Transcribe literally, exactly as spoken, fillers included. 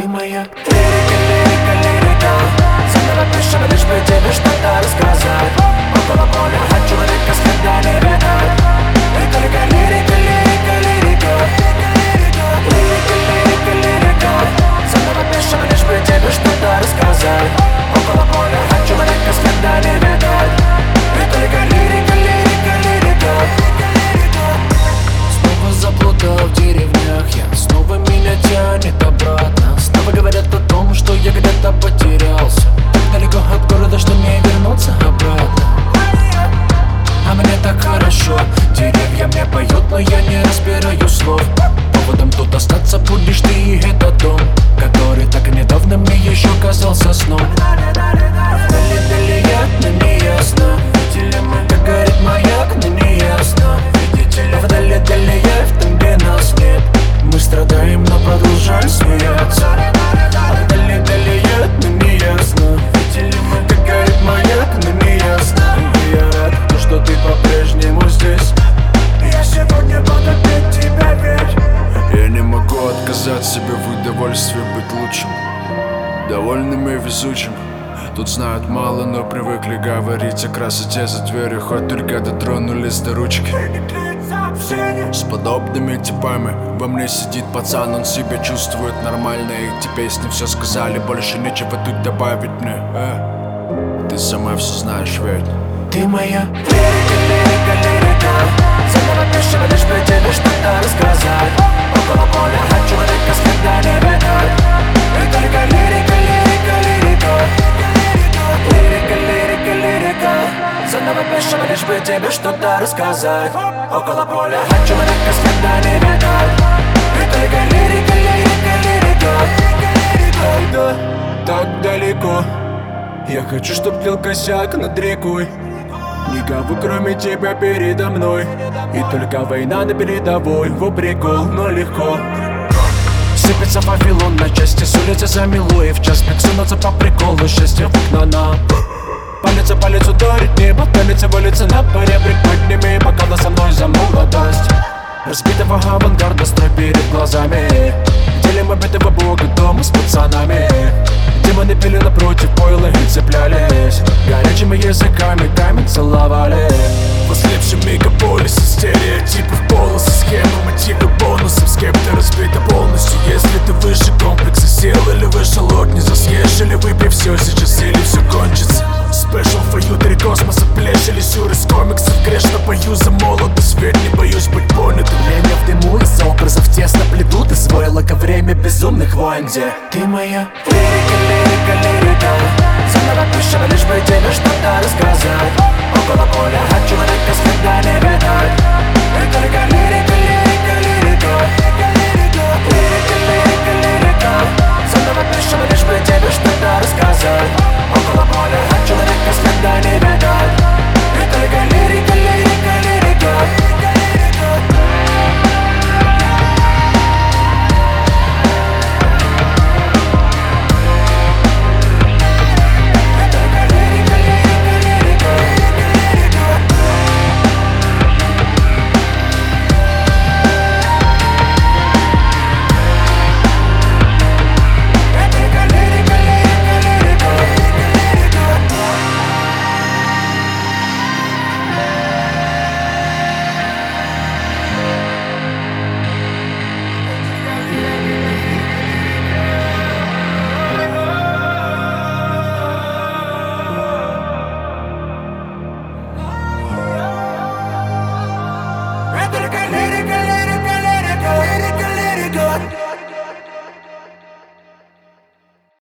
Ты моя лирика, лирика, лирика. Заново пишем, лишь бы тебе что-то рассказать. Около поля от человека с не видать. Лирика, лирика, лирика, лирика. Лирика, лирика, лирика. Заново пишем, лишь бы тебе что-то рассказать. Около поля от человека с не видать. Лирика, лирика, лирика, лирика. Снова заплутал в деревнях я, снова меня тянет обратно. Снова говорят о том, что я где-то потерялся, так далеко от города, что не вернуться обратно. А мне так хорошо, деревья мне поют, но я не разбираю слов. Поводом тут остаться будешь ты и этот дом, который так недавно мне еще казался сном. Вдали-вдали я, но не ясно. Видели мы, как горит маяк, но не ясно. Видите ли, вдали-вдали я, в том, где нас нет. Мы страдаем, но продолжаем смеяться. Вдали-вдали я, но не ясно. Видели мы, как горит маяк, но не ясно. И я рад, то, что ты по-прежнему здесь. Я сегодня буду петь тебя, верь. Я не могу отказать себе в удовольствии быть лучшим, довольным и везучим. Тут знают мало, но привыкли говорить о красоте за дверью, хоть только дотронулись до ручки. С подобными типами во мне сидит пацан, он себя чувствует нормально. Эти песни все сказали, больше нечего тут добавить мне. э? Ты сама все знаешь, ведь Ты моя лирика, лирика, лирика. Заново пишем, лишь бы тебе что-то рассказать. Около поля от человека с не видать. Лирика, лирика, лирика, лирика. Лирика, лирика, лирика. Заново пишем, лишь бы тебе что-то рассказать. Около поля от человека с не видать. Лирика, лирика, лирика, лирика. Ай да, так далеко. Я хочу, чтоб пел косяк над рекой. Никого кроме тебя передо мной. И только война на передовой. Во прикол, но легко. Сыпется Вавилон на части, с улицы замело. И в час пик сунутся по приколу. Счастье в окна нам. Палец о палец ударит небо, палец валится на поребрик. Подними бокалы со мной за молодость. Разбитого авангарда строй перед глазами. Делим обетого бога дома с пацанами. Демоны пили напротив пойла и цеплялись. Горячими языками камень целовали. В ослепшем мегаполисе стереотипов, полосы, схемы, мотивы, бонусов. С кем-то разбита полностью. Если ты выше комплекса сил или вышел от низа, съешь или выпей все сейчас, или все кончится. Special for you, три космоса, плешь или сюр из комиксов. Грешно пою за молодость, ведь не боюсь быть понятым. Время в дыму из образов тесно плетут. Извоило ко время безумных войн, где ты моя лирика, лирика, лирика. Заново пишем, лишь бы тебе что-то рассказать. Около поля от человека с не видать.